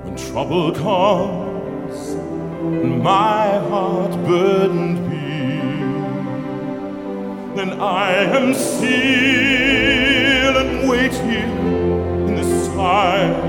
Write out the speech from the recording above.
When trouble comes and my heart burdened be, then I am still and wait here in the silence